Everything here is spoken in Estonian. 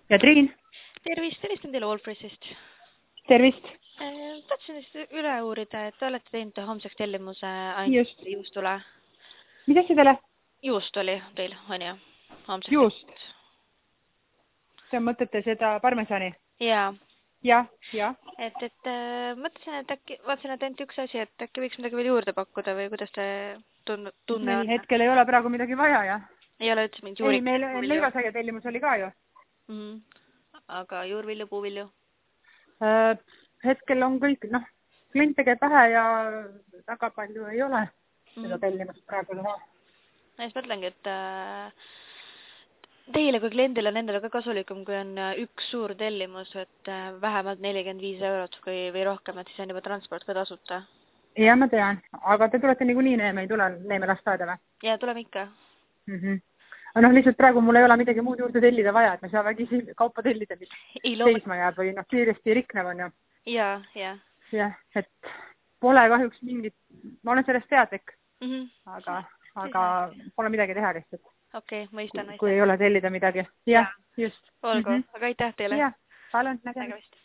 ja Triin. Tervist, helistan teile Allfreshist. Tervist. Tahtsin lihtsalt üle uurida, et te olete teinud homseks tellimuse Just. juustule. Mis asjadele? Juust oli teil, on ju? Homseks Juust. See mõtlete seda parmesani? Jaa. Ja. Et mõtlesin, et äkki, vaatasin, et ainult üks asi, et äkki võiks midagi veel juurde pakkuda või kuidas te tunne Meil on? hetkel ei ole praegu midagi vaja, jah? Ei ole üldse mingit Ei, meil leivasaia tellimus oli ka ju. Aga juurvilju, puuvilju? Hetkel on kõik, kliente käib vähe ja väga palju ei ole seda tellimust praegu teha. Ma just mõtlengi, et teile kui kliendile on endale ka kasulikum, kui on üks suur tellimus, et vähemalt 45 € või rohkem, et siis on juba transport ka tasuta. Ja ma tean, aga te tulete niikuinii Neeme, ei tule Neeme lasteaeda või? Ja tuleme ikka. Lihtsalt praegu mul ei ole midagi muud juurde tellida vaja, et me saa vägi kaupa tellida, mis seisma jääb või kiiresti riknev on ju. Ja. Jah, et pole kahjuks mingit, ma olen sellest teadlik, aga pole midagi teha lihtsalt. Okei, mõistan. Kui ei ole tellida midagi. Jah, just. Olgu, aga aitäh teile. Jah, palun, nägemist.